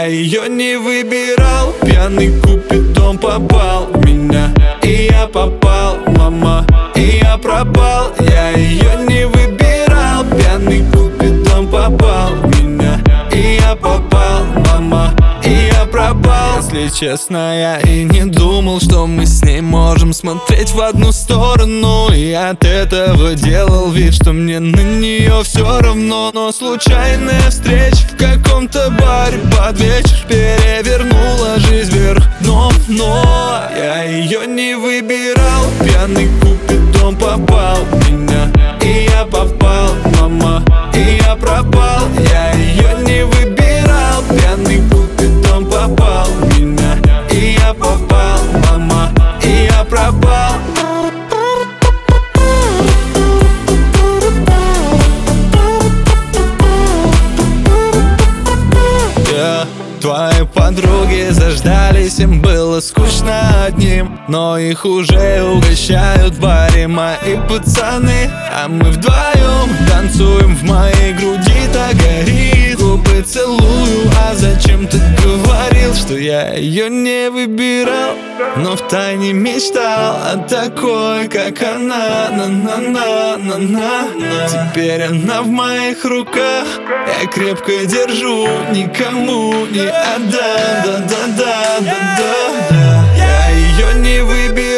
ее не выбирал. Пьяный купидон попал в меня, и я попал, мама, и я пропал. Я ее не выбирал. Пьяный купидон попал в меня, и я попал, мама, и я пропал. Если честно, я и не думал, что мы с ней можем смотреть в одну сторону. И от этого делал вид, что мне на нее все равно. Но случайная встреча в каком-то баре под вечер перевернула жизнь вверх дном. Но я ее не выбирал. Пьяный купидон попал в меня, и я попал, мама, и я пропал. Я ее не выбирал. Пьяный купидон попал в меня, и я попал, мама, и я пропал. Твои подруги заждались, им было скучно одним, но их уже угощают в баре мои пацаны. А мы вдвоем танцуем, в моей груди так горит. Губы целую, а зачем ты говорил, что я ее не выбирал, но втайне мечтал о такой, как она. На-на-на-на-на. Теперь она в моих руках, я крепко держу, никому не отдам. Да-да-да-да-да. Я ее не выбирал.